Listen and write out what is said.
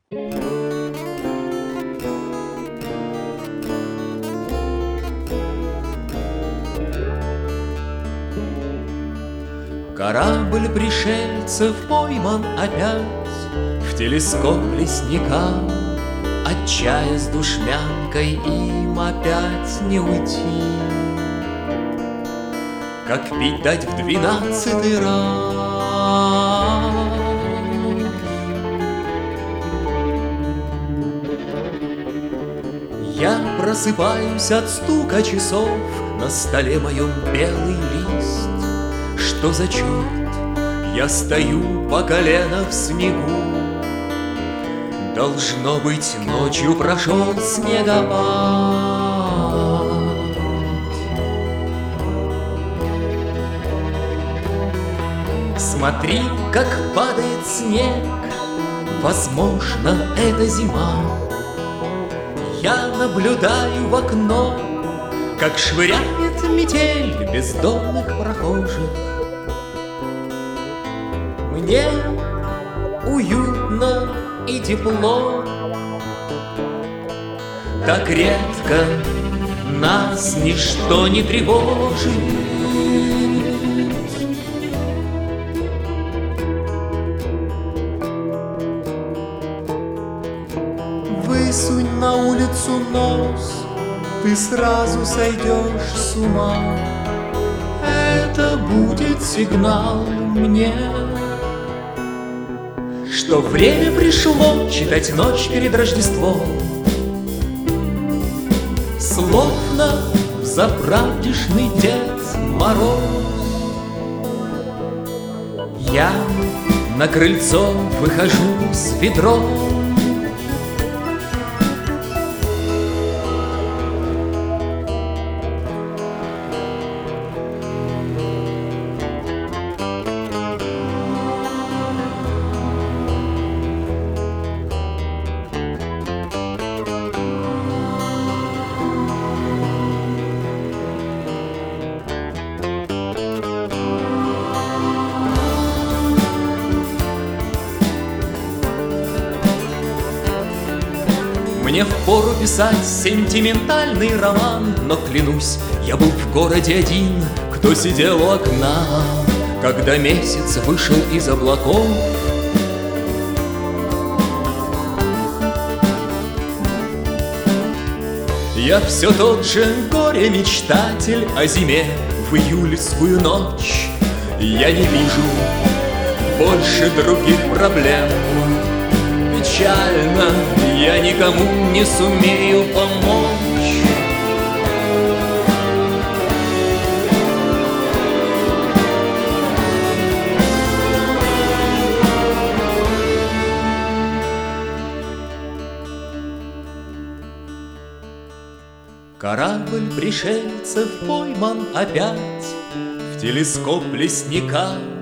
Корабль пришельцев пойман опять в телескоп лесника. От чая с душмянкой им опять не уйти. Как пить дать в 12-й раз? Я просыпаюсь от стука часов, на столе моем белый лист. Что за черт? Я стою по колено в снегу. Должно быть, ночью прошел снегопад. Смотри, как падает снег, возможно, это зима. Я наблюдаю в окно, как швыряет метель бездомных прохожих. Мне уютно и тепло. Так редко нас ничто не тревожит. Высунь на улицу нос, ты сразу сойдешь с ума. Это будет сигнал мне, что время пришло читать ночь перед Рождеством. Словно заправдишный Дед Мороз, я на крыльцо выхожу с ведром. Мне впору писать сентиментальный роман, но клянусь, я был в городе один, кто сидел у окна, когда месяц вышел из облаков. Я все тот же горе-мечтатель о зиме в июльскую ночь. Я не вижу больше других проблем. Печально, я никому не сумею помочь. Корабль пришельцев пойман опять в телескоп лесника.